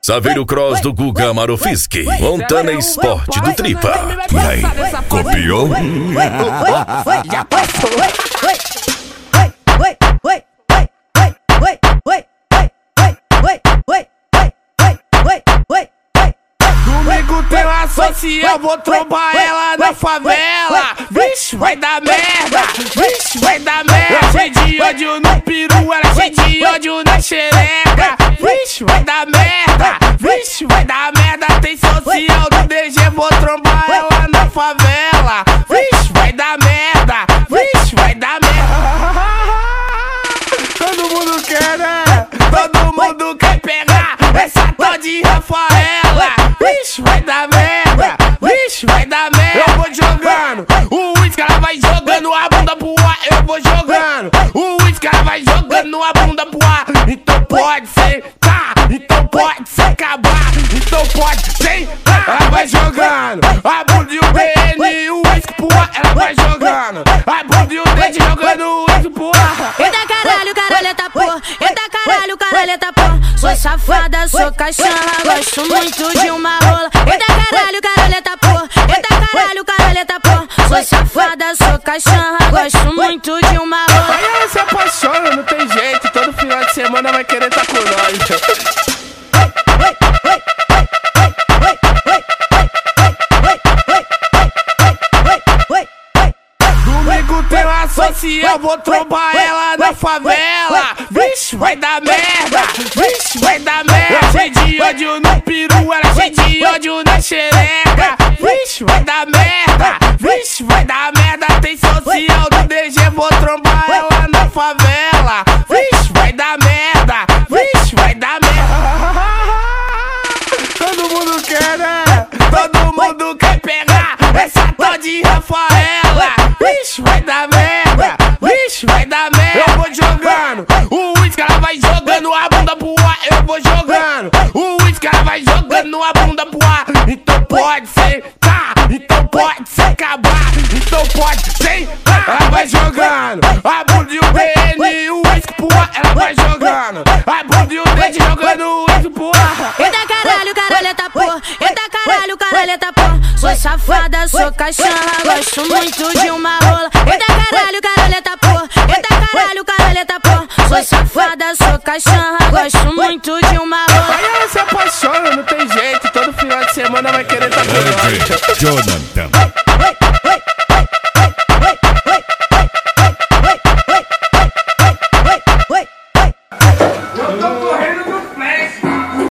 Saveiro Cross do Guga Marofiski, Montana Esporte do Tripa. E aí, copiou? Já passou. Domingo tem uma social, vou trombar ela na favela. Vixe, vai dar merda, vixe, vai dar merda. Cheio de ódio no peru, ela cheia de ódio na xereca. Vixe, vai dar merda, vixe, vai dar merda. Tem social do DG, vou trombar ela na favela. Vixe, vai dar merda, vixe, vai dar merda. Todo mundo quer, né? Todo mundo quer pegar essa tal de Rafaela. Vixe, vai dar merda, vixe, vai dar merda. Eu vou jogando, o uísque ela vai jogando a bunda pro ar. Eu vou jogando, o uísque ela vai jogando a bunda pro ar. Então pode sentar, então pode se acabar, então pode sentar. Ela vai jogando, a bunda e o BN, o uísque pro ar. Ela vai jogando, a bunda e o dente jogando o uísque pro ar. Eita caralho, caralheta porra. Eita caralho, caralheta porra. Sou safada, sou cachorra, gosto muito de uma rola. Eita caralho, caralheta porra. Eita caralho, caralheta porra. Sou safada, sou cachorra, gosto muito de uma rola. Aí ela se apaixona, não tem jeito. Todo final de semana vai querer tá com nós. Domingo tem uma social, vou trombar ela na favela. Vixe, vai dar merda, vixe, vai dar merda. Cheio de ódio no peru, ela cheia de ódio na xereca. Vixe, vai dar merda, vixe, vai dar merda. Tem social do DG, vou trombar ela na favela. Vixe, vai dar merda, vixe, vai dar merda. Todo mundo quer, né? Todo mundo quer pegar essa tal de Rafaela. Vixe, vai dar merda, vixe, vai dar merda. Eu vou jogando, o uísque ela vai jogando a bunda pro ar. Eu vou jogando, o uísque ela vai jogando a bunda pro ar. Então pode sentar, então pode se acabar, então pode sentar. Ela vai jogando, a bunda e o BN, o uísque pro ar. Ela vai jogando, a bunda e o dente jogando o uísque pro ar. Eita caralho, caralheta porra. Eita caralho, caralheta porra. Sou safada, sou cachorra, gosto muito de uma rola. Eita caralho, caralheta porra. Eita caralho, caralheta porra. Sou safada, sou cachorra, gosto muito de uma rola. Aí ela se apaixona, não tem jeito. Todo final de semana vai querer tá com nós. Jonathan. Eu tô correndo do flash.